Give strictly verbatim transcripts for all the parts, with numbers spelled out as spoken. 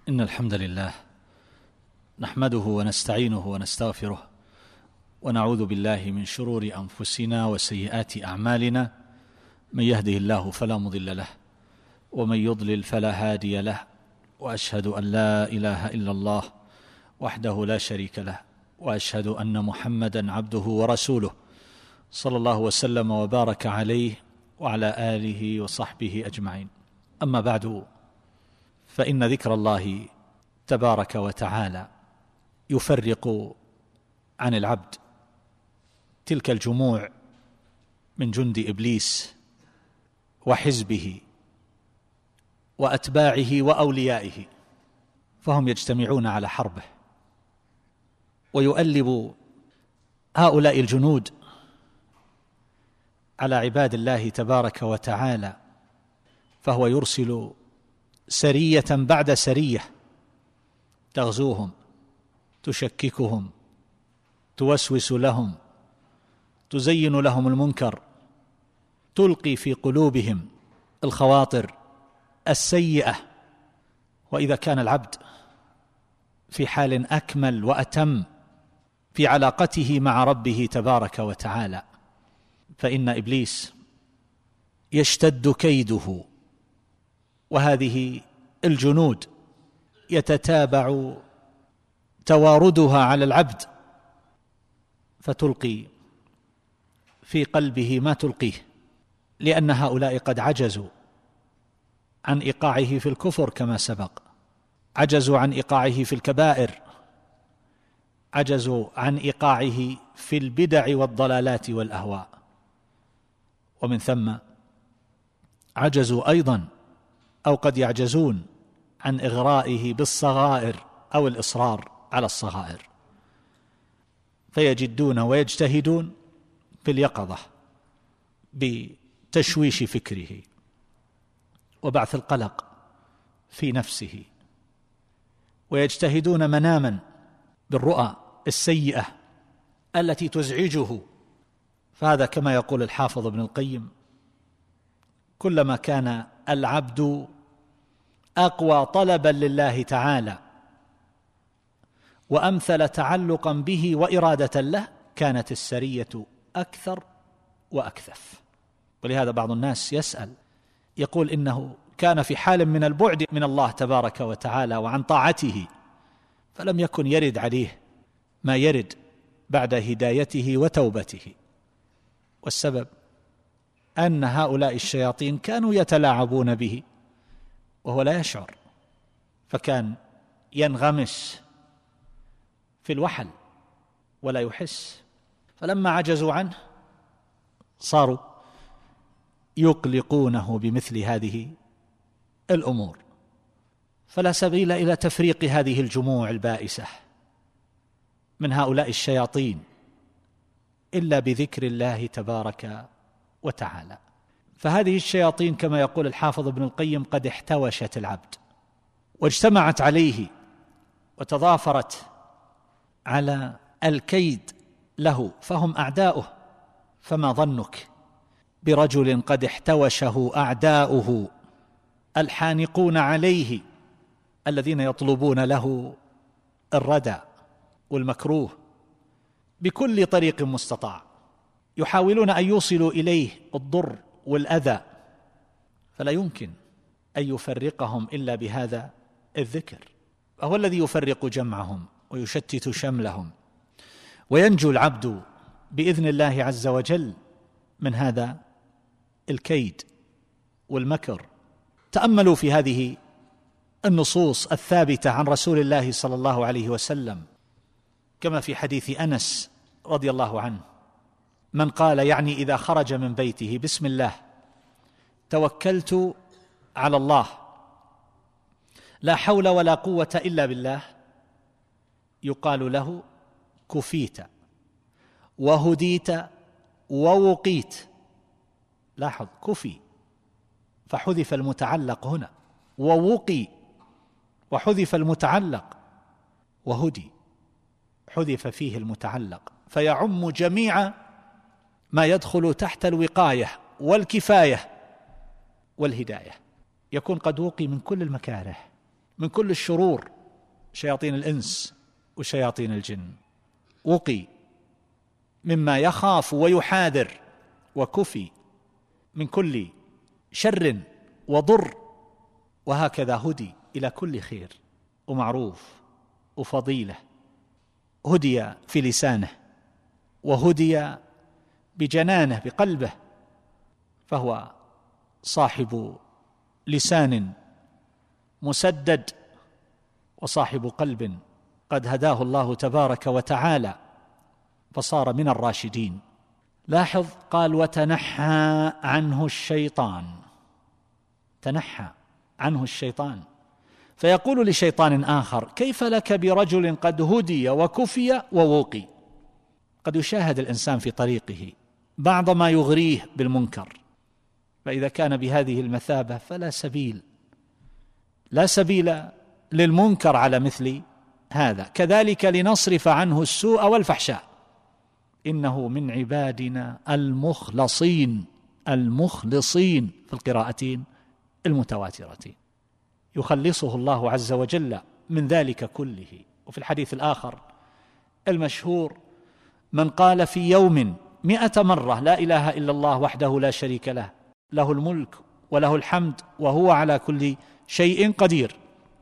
إن الحمد لله نحمده ونستعينه ونستغفره ونعوذ بالله من شرور أنفسنا وسيئات أعمالنا. من يهده الله فلا مضل له ومن يضلل فلا هادي له، وأشهد أن لا إله إلا الله وحده لا شريك له، وأشهد أن محمدا عبده ورسوله صلى الله وسلم وبارك عليه وعلى آله وصحبه أجمعين. أما بعد، فإن ذكر الله تبارك وتعالى يفرق عن العبد تلك الجموع من جند إبليس وحزبه وأتباعه وأوليائه، فهم يجتمعون على حربه، ويؤلب هؤلاء الجنود على عباد الله تبارك وتعالى، فهو يرسل سرية بعد سرية تغزوهم، تشككهم، توسوس لهم، تزين لهم المنكر، تلقي في قلوبهم الخواطر السيئة. وإذا كان العبد في حال أكمل وأتم في علاقته مع ربه تبارك وتعالى، فإن إبليس يشتد كيده، وهذه الجنود يتتابع تواردها على العبد، فتلقي في قلبه ما تلقيه، لأن هؤلاء قد عجزوا عن إيقاعه في الكفر كما سبق، عجزوا عن إيقاعه في الكبائر، عجزوا عن إيقاعه في البدع والضلالات والأهواء، ومن ثم عجزوا أيضا أو قد يعجزون عن إغرائه بالصغائر أو الإصرار على الصغائر، فيجدون ويجتهدون في اليقظة بتشويش فكره وبعث القلق في نفسه، ويجتهدون مناما بالرؤى السيئة التي تزعجه. فهذا كما يقول الحافظ ابن القيم: كلما كان العبد أقوى طلبا لله تعالى وأمثل تعلقا به وإرادة له، كانت السرية أكثر وأكثف. ولهذا بعض الناس يسأل يقول إنه كان في حال من البعد من الله تبارك وتعالى وعن طاعته، فلم يكن يرد عليه ما يرد بعد هدايته وتوبته، والسبب أن هؤلاء الشياطين كانوا يتلاعبون به وهو لا يشعر، فكان ينغمس في الوحل ولا يحس، فلما عجزوا عنه صاروا يقلقونه بمثل هذه الأمور. فلا سبيل إلى تفريق هذه الجموع البائسة من هؤلاء الشياطين إلا بذكر الله تبارك وتعالى. فهذه الشياطين كما يقول الحافظ ابن القيم قد احتوشت العبد واجتمعت عليه وتضافرت على الكيد له، فهم أعداؤه. فما ظنك برجل قد احتوشه أعداؤه الحانقون عليه، الذين يطلبون له الردى والمكروه بكل طريق مستطاع، يحاولون أن يوصلوا إليه الضر والأذى، فلا يمكن أن يفرقهم إلا بهذا الذكر، وهو الذي يفرق جمعهم ويشتت شملهم، وينجو العبد بإذن الله عز وجل من هذا الكيد والمكر. تأملوا في هذه النصوص الثابتة عن رسول الله صلى الله عليه وسلم، كما في حديث أنس رضي الله عنه: من قال يعني إذا خرج من بيته بسم الله توكلت على الله لا حول ولا قوة إلا بالله، يقال له كفيت وهديت ووقيت. لاحظ، كفي فحذف المتعلق هنا، ووقي وحذف المتعلق، وهدي حذف فيه المتعلق، فيعم جميع ما يدخل تحت الوقاية والكفاية والهداية، يكون قد وقي من كل المكاره من كل الشرور، شياطين الإنس وشياطين الجن، وقي مما يخاف ويحاذر، وكفي من كل شر وضر، وهكذا هدي إلى كل خير ومعروف وفضيلة. هدي في لسانه وهدي بجنانه بقلبه، فهو صاحب لسان مسدد وصاحب قلب قد هداه الله تبارك وتعالى فصار من الراشدين. لاحظ قال وتنحى عنه الشيطان، تنحى عنه الشيطان، فيقول لشيطان آخر كيف لك برجل قد هدي وكفي ووقي؟ قد يشاهد الإنسان في طريقه بعض ما يغريه بالمنكر، فإذا كان بهذه المثابة فلا سبيل لا سبيل للمنكر على مثل هذا. كذلك لنصرف عنه السوء والفحشاء، إنه من عبادنا المخلصين، المخلصين في القراءتين المتواترتين، يخلصه الله عز وجل من ذلك كله. وفي الحديث الآخر المشهور من قال في يوم مئة مرة لا إله إلا الله وحده لا شريك له، له الملك وله الحمد وهو على كل شيء قدير،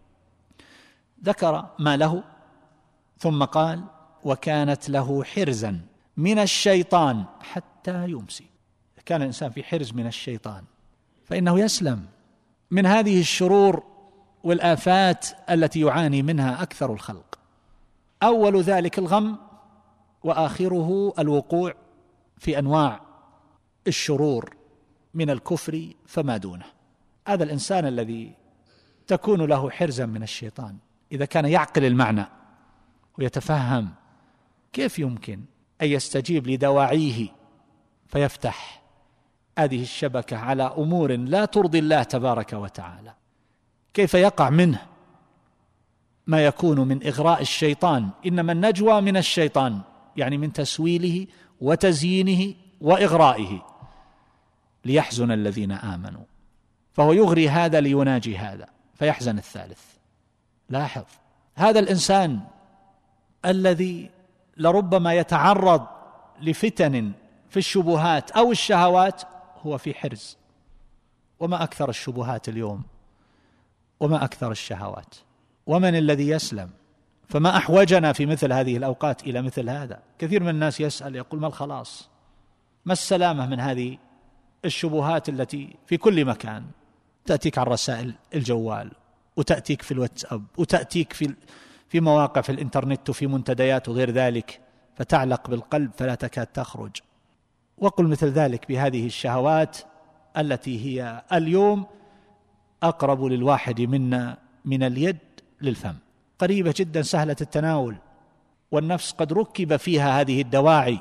ذكر ما له ثم قال وكانت له حرزا من الشيطان حتى يمسي. كان الإنسان في حرز من الشيطان فإنه يسلم من هذه الشرور والآفات التي يعاني منها أكثر الخلق. أول ذلك الغم، وآخره الوقوع في أنواع الشرور من الكفر فما دونه. هذا الإنسان الذي تكون له حرزا من الشيطان إذا كان يعقل المعنى ويتفهم كيف يمكن أن يستجيب لدواعيه فيفتح هذه الشبكة على أمور لا ترضي الله تبارك وتعالى، كيف يقع منه ما يكون من إغراء الشيطان. إنما النجوى من الشيطان، يعني من تسويله وتزيينه وإغرائه ليحزن الذين آمنوا، فهو يغري هذا ليناجي هذا فيحزن الثالث. لاحظ هذا الإنسان الذي لربما يتعرض لفتن في الشبهات أو الشهوات هو في حرز. وما أكثر الشبهات اليوم وما أكثر الشهوات، ومن الذي يسلم؟ فما أحوجنا في مثل هذه الأوقات إلى مثل هذا. كثير من الناس يسأل يقول ما الخلاص، ما السلامة من هذه الشبهات التي في كل مكان، تأتيك على رسائل الجوال وتأتيك في الواتساب وتأتيك في في مواقع في الإنترنت وفي منتديات وغير ذلك، فتعلق بالقلب فلا تكاد تخرج. وقل مثل ذلك بهذه الشهوات التي هي اليوم أقرب للواحد منا من اليد للفم، قريبة جدا سهلة التناول، والنفس قد ركب فيها هذه الدواعي.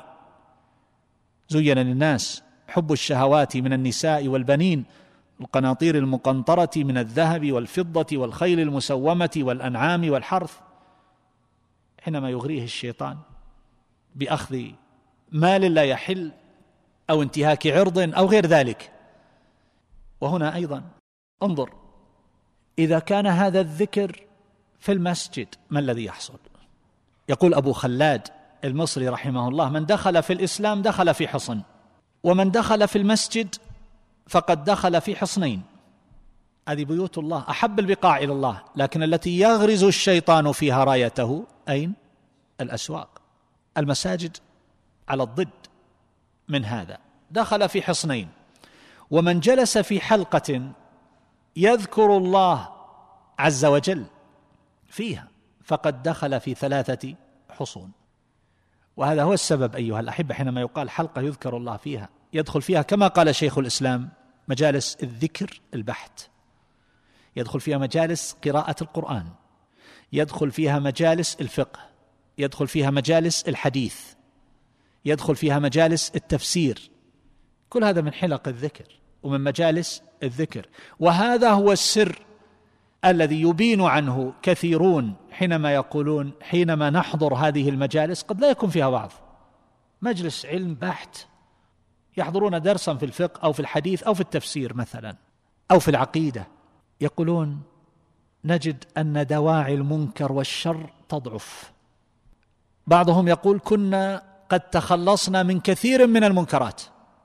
زين للناس حب الشهوات من النساء والبنين، القناطير المقنطرة من الذهب والفضة والخيل المسومة والأنعام والحرث، حينما يغريه الشيطان بأخذ مال لا يحل أو انتهاك عرض أو غير ذلك. وهنا أيضا انظر، إذا كان هذا الذكر في المسجد ما الذي يحصل؟ يقول أبو خلاد المصري رحمه الله من دخل في الإسلام دخل في حصن، ومن دخل في المسجد فقد دخل في حصنين. هذه بيوت الله أحب البقاع إلى الله، لكن التي يغرز الشيطان فيها رايته أين؟ الأسواق. المساجد على الضد من هذا، دخل في حصنين. ومن جلس في حلقة يذكر الله عز وجل فيها فقد دخل في ثلاثة حصون. وهذا هو السبب أيها الأحبة، حينما يقال حلقة يذكر الله فيها يدخل فيها كما قال شيخ الإسلام مجالس الذكر البحت، يدخل فيها مجالس قراءة القرآن، يدخل فيها مجالس الفقه، يدخل فيها مجالس الحديث، يدخل فيها مجالس التفسير. كل هذا من حلق الذكر ومن مجالس الذكر. وهذا هو السر الذي يبين عنه كثيرون حينما يقولون حينما نحضر هذه المجالس قد لا يكون فيها وعظ، مجلس علم بحت، يحضرون درسا في الفقه أو في الحديث أو في التفسير مثلا أو في العقيدة، يقولون نجد أن دواعي المنكر والشر تضعف. بعضهم يقول كنا قد تخلصنا من كثير من المنكرات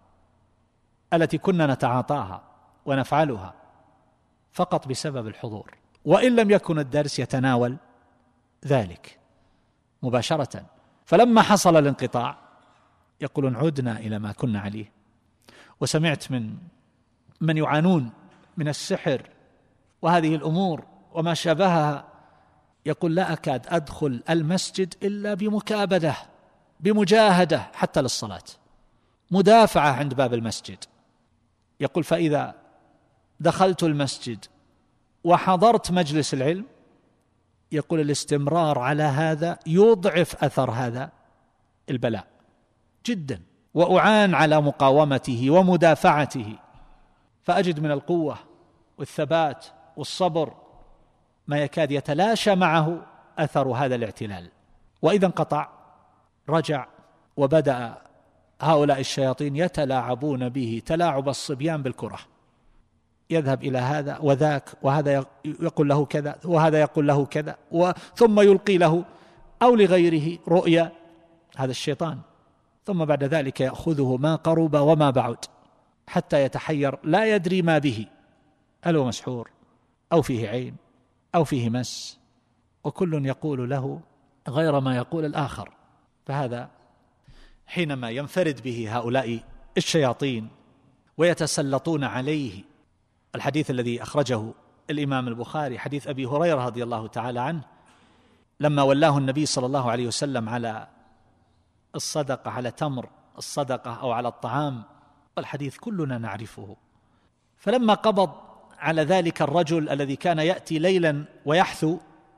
التي كنا نتعاطاها ونفعلها فقط بسبب الحضور، وإن لم يكن الدرس يتناول ذلك مباشرة. فلما حصل الانقطاع يقولون عدنا إلى ما كنا عليه. وسمعت من من يعانون من السحر وهذه الأمور وما شابهها يقول لا أكاد أدخل المسجد إلا بمكابدة بمجاهدة حتى للصلاة، مدافعة عند باب المسجد. يقول فإذا دخلت المسجد وحضرت مجلس العلم يقول الاستمرار على هذا يضعف أثر هذا البلاء جدا، وأعان على مقاومته ومدافعته، فأجد من القوة والثبات والصبر ما يكاد يتلاشى معه أثر هذا الاعتلال. وإذا انقطع رجع وبدأ هؤلاء الشياطين يتلاعبون به تلاعب الصبيان بالكرة، يذهب إلى هذا وذاك، وهذا يقول له كذا وهذا يقول له كذا، ثم يلقي له أو لغيره رؤيا، هذا الشيطان، ثم بعد ذلك يأخذه ما قرب وما بعد حتى يتحير لا يدري ما به، هل هو مسحور أو فيه عين أو فيه مس، وكل يقول له غير ما يقول الآخر. فهذا حينما ينفرد به هؤلاء الشياطين ويتسلطون عليه. الحديث الذي أخرجه الإمام البخاري حديث أبي هريرة رضي الله تعالى عنه لما ولاه النبي صلى الله عليه وسلم على الصدقة، على تمر الصدقة أو على الطعام، الحديث كلنا نعرفه. فلما قبض على ذلك الرجل الذي كان يأتي ليلا ويحثو،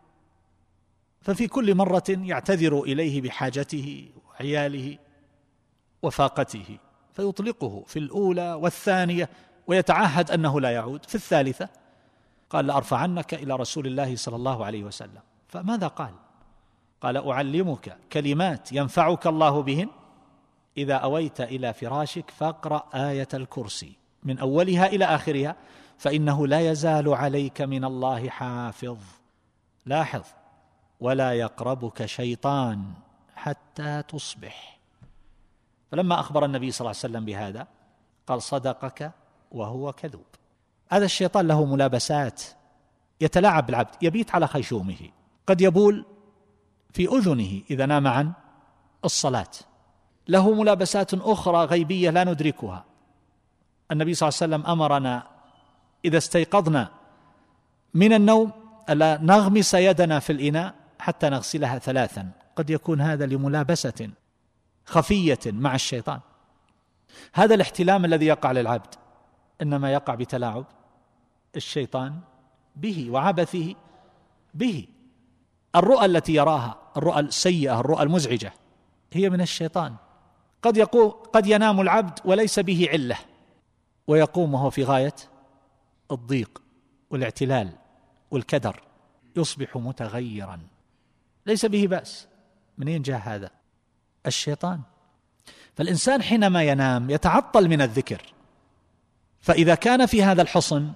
ففي كل مرة يعتذر إليه بحاجته وعياله وفاقته، فيطلقه في الأولى والثانية ويتعهد أنه لا يعود. في الثالثة قال لأرفعنك إلى رسول الله صلى الله عليه وسلم. فماذا قال؟ قال أعلمك كلمات ينفعك الله بهن، إذا أويت إلى فراشك فاقرأ آية الكرسي من أولها إلى آخرها، فإنه لا يزال عليك من الله حافظ. لاحظ: ولا يقربك شيطان حتى تصبح. فلما أخبر النبي صلى الله عليه وسلم بهذا قال صدقك وهو كذوب. هذا الشيطان له ملابسات، يتلاعب بالعبد، يبيت على خيشومه، قد يبول في أذنه إذا نام عن الصلاة، له ملابسات أخرى غيبية لا ندركها. النبي صلى الله عليه وسلم أمرنا إذا استيقظنا من النوم ألا نغمس يدنا في الإناء حتى نغسلها ثلاثا. قد يكون هذا لملابسة خفية مع الشيطان. هذا الاحتلام الذي يقع للعبد إنما يقع بتلاعب الشيطان به وعبثه به. الرؤى التي يراها، الرؤى السيئة، الرؤى المزعجة، هي من الشيطان. قد يقوم قد ينام العبد وليس به علة، ويقوم وهو في غاية الضيق والاعتلال والكدر، يصبح متغيرا ليس به بأس. منين جاء هذا؟ الشيطان. فالإنسان حينما ينام يتعطل من الذكر، فإذا كان في هذا الحصن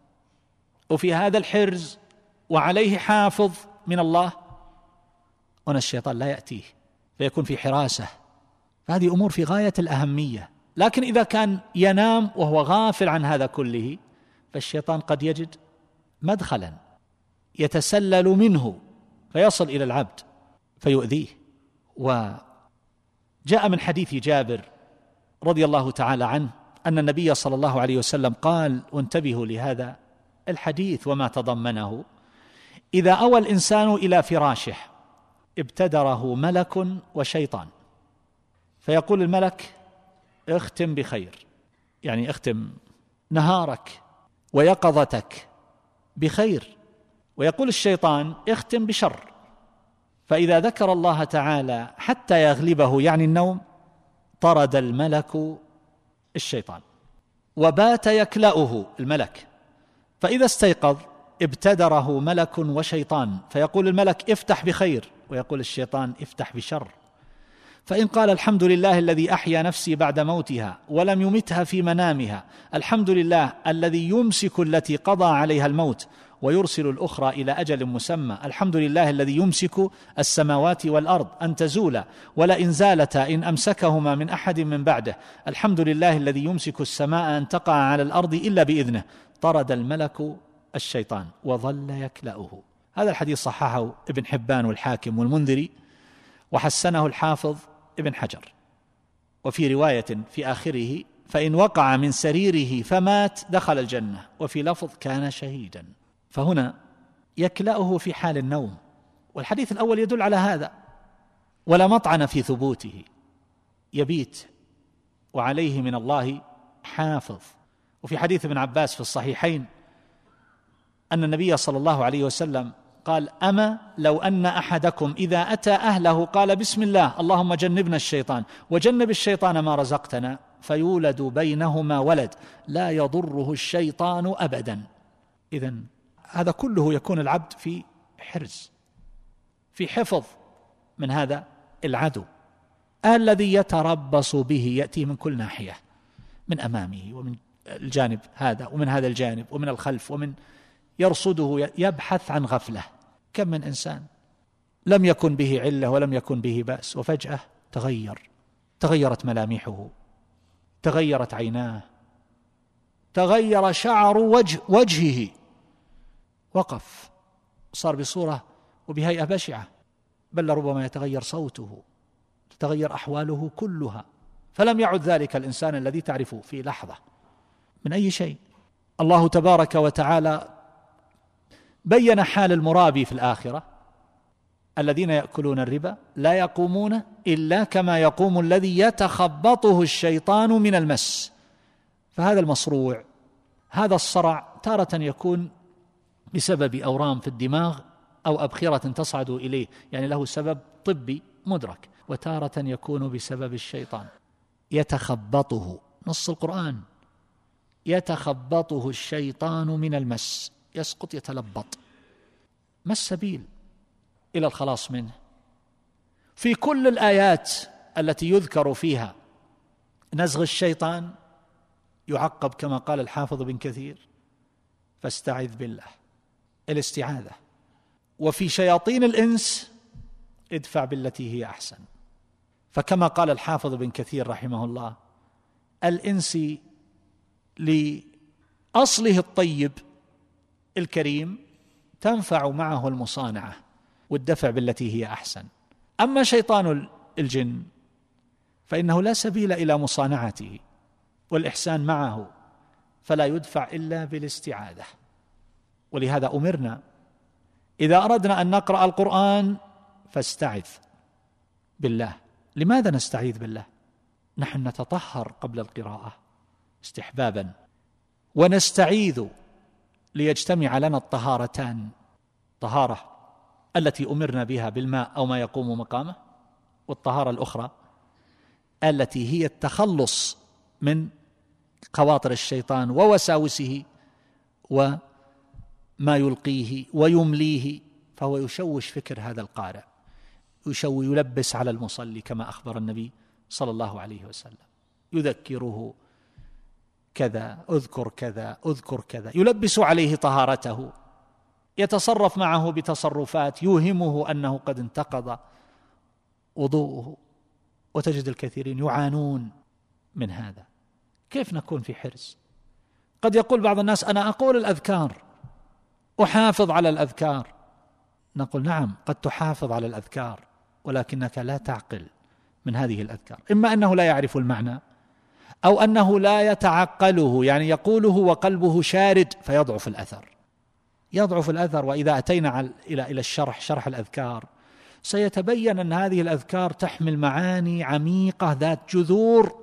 وفي هذا الحرز وعليه حافظ من الله، هنا الشيطان لا يأتيه، فيكون في حراسة. فهذه أمور في غاية الأهمية. لكن إذا كان ينام وهو غافل عن هذا كله، فالشيطان قد يجد مدخلا يتسلل منه فيصل إلى العبد فيؤذيه. وجاء من حديث جابر رضي الله تعالى عنه أن النبي صلى الله عليه وسلم قال، وانتبهوا لهذا الحديث وما تضمنه: إذا أوى الإنسان إلى فراشه ابتدره ملك وشيطان، فيقول الملك: اختم بخير، يعني اختم نهارك ويقظتك بخير. ويقول الشيطان: اختم بشر. فإذا ذكر الله تعالى حتى يغلبه، يعني النوم، طرد الملك الشيطان وبات يكلأه الملك. فإذا استيقظ ابتدره ملك وشيطان، فيقول الملك: افتح بخير، ويقول الشيطان: افتح بشر. فإن قال: الحمد لله الذي أحيا نفسي بعد موتها ولم يمتها في منامها، الحمد لله الذي يمسك التي قضى عليها الموت ويرسل الأخرى إلى أجل مسمى. الحمد لله الذي يمسك السماوات والأرض أن تزولا ولئن زالتا إن أمسكهما من أحد من بعده. الحمد لله الذي يمسك السماء أن تقع على الأرض إلا بإذنه. طرد الملك الشيطان وظل يكلأه. هذا الحديث صححه ابن حبان والحاكم والمنذري، وحسنه الحافظ ابن حجر. وفي رواية في آخره: فإن وقع من سريره فمات دخل الجنة، وفي لفظ: كان شهيدا. فهنا يكلأه في حال النوم، والحديث الأول يدل على هذا، ولا مطعن في ثبوته. يبيت وعليه من الله حافظ. وفي حديث ابن عباس في الصحيحين أن النبي صلى الله عليه وسلم قال: أما لو أن أحدكم إذا أتى أهله قال: بسم الله اللهم جنبنا الشيطان وجنب الشيطان ما رزقتنا، فيولد بينهما ولد لا يضره الشيطان أبدا. إذن هذا كله يكون العبد في حرز، في حفظ من هذا العدو الذي يتربص به، يأتي من كل ناحية، من أمامه ومن الجانب هذا ومن هذا الجانب ومن الخلف، ومن يرصده يبحث عن غفلة. كم من إنسان لم يكن به علة ولم يكن به بأس، وفجأة تغير، تغيرت ملامحه، تغيرت عيناه، تغير شعر وجه وجهه، وقف، صار بصورة وبهيئة بشعة، بل ربما يتغير صوته، تتغير أحواله كلها، فلم يعد ذلك الإنسان الذي تعرفه في لحظة من أي شيء. الله تبارك وتعالى بين حال المرابي في الآخرة: الذين يأكلون الربا لا يقومون إلا كما يقوم الذي يتخبطه الشيطان من المس. فهذا المصروع، هذا الصرع، تارة يكون بسبب أورام في الدماغ أو أبخرة تصعد إليه، يعني له سبب طبي مدرك، وتارة يكون بسبب الشيطان يتخبطه. نص القرآن: يتخبطه الشيطان من المس، يسقط يتلبط. ما السبيل إلى الخلاص منه؟ في كل الآيات التي يذكر فيها نزغ الشيطان يعقب كما قال الحافظ بن كثير: فاستعذ بالله، الاستعاذة. وفي شياطين الإنس ادفع بالتي هي أحسن. فكما قال الحافظ بن كثير رحمه الله: الإنس لأصله الطيب الكريم تنفع معه المصانعة والدفع بالتي هي أحسن. أما شيطان الجن فإنه لا سبيل إلى مصانعته والإحسان معه، فلا يدفع إلا بالاستعاذة. ولهذا أمرنا إذا أردنا أن نقرأ القرآن فاستعذ بالله. لماذا نستعيذ بالله؟ نحن نتطهر قبل القراءة استحبابا، ونستعيذ ليجتمع لنا الطهارتان: طهارة التي أمرنا بها بالماء أو ما يقوم مقامه، والطهارة الأخرى التي هي التخلص من خواطر الشيطان ووساوسه وما يلقيه ويمليه، فهو يشوش فكر هذا القارئ، يشوي يلبس على المصلي كما أخبر النبي صلى الله عليه وسلم، يذكره كذا، أذكر كذا، أذكر كذا، يلبس عليه طهارته، يتصرف معه بتصرفات يوهمه أنه قد انتقض وضوءه. وتجد الكثيرين يعانون من هذا. كيف نكون في حرص؟ قد يقول بعض الناس: أنا أقول الأذكار، أحافظ على الأذكار. نقول: نعم، قد تحافظ على الأذكار، ولكنك لا تعقل من هذه الأذكار. إما أنه لا يعرف المعنى، أو أنه لا يتعقله، يعني يقوله وقلبه شارد فيضعف الأثر، يضعف الأثر. وإذا أتينا إلى إلى الشرح، شرح الأذكار، سيتبين أن هذه الأذكار تحمل معاني عميقة ذات جذور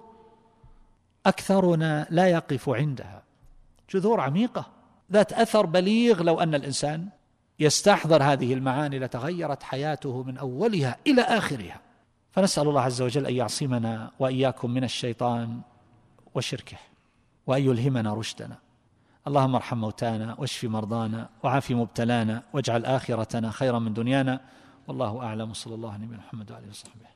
أكثرنا لا يقف عندها، جذور عميقة ذات أثر بليغ. لو أن الإنسان يستحضر هذه المعاني لتغيرت حياته من أولها إلى آخرها. فنسأل الله عز وجل أن يعصمنا وإياكم من الشيطان وشركه، وأن يلهمنا رشدنا. اللهم ارحم موتانا واشف مرضانا وعاف مبتلانا، واجعل آخرتنا خيرا من دنيانا. والله أعلم، صلى الله عليه وسلم محمد وعلى آله وصحبه.